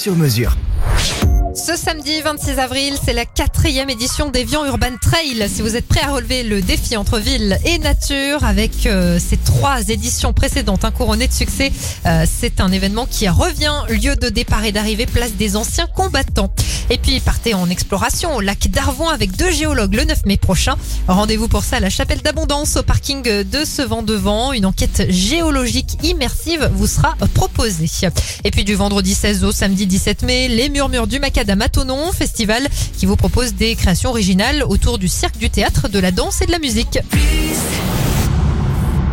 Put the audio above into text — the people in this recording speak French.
sur mesure. Ce samedi 26 avril, c'est la 4e édition d'Évian Urban Trail. Si vous êtes prêt à relever le défi entre ville et nature avec ces 3 éditions précédentes couronnées de succès, c'est un événement qui revient, lieu de départ et d'arrivée, place des anciens combattants. Et puis partez en exploration au lac d'Arvoin avec 2 géologues le 9 mai prochain. Rendez-vous pour ça à la Chapelle d'Abondance au parking de Sevent-Devant. Une enquête géologique immersive vous sera proposée. Et puis du vendredi 16 au samedi 17 mai, les Murmures du Macadam à Thonon, festival qui vous propose des créations originales autour du cirque, du théâtre, de la danse et de la musique.